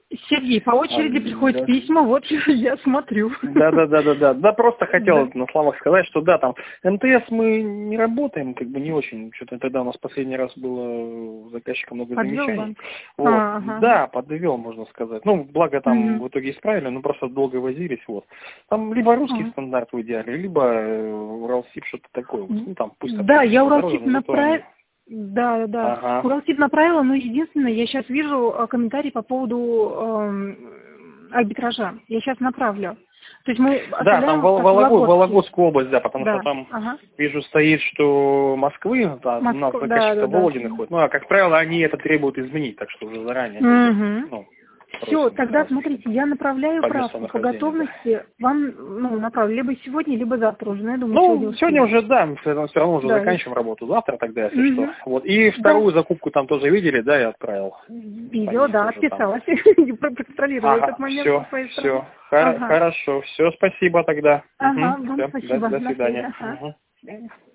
Сергей, по очереди приходят письма, вот я смотрю. Да. Да, просто хотел на словах сказать, что да, там МТС мы не работаем, как бы не очень. Что-то тогда у нас последний раз было у заказчика много замечаний. Вот. Да, подвел, можно сказать. Ну, благо там в итоге исправили, но просто долго возились. Вот. Там либо русский стандарт в идеале, либо Уралсиб, что-то такое. Ну, там пусть. Да, я Уралсиб направила. Да. Уралсиб направила, но единственное, я сейчас вижу комментарий по поводу арбитража. Я сейчас направлю. То есть мы там Вологодская область, да, потому что там, вижу, стоит, что Москвы, да, у нас заказчик-то Володин ходит. Ну, а, как правило, они это требуют изменить, так что уже заранее. Все, тогда смотрите, я направляю правку по готовности. Вам направлю либо сегодня, либо завтра уже. Я думаю, сегодня уже, да, мы все равно уже заканчиваем работу. Завтра тогда, если что. Вот. И вторую закупку там тоже видели, да, я отправил. Видео, да, отписалась. Проконтролировала этот момент. Все. Хорошо. Все, спасибо тогда. Вам спасибо. До свидания. До свидания.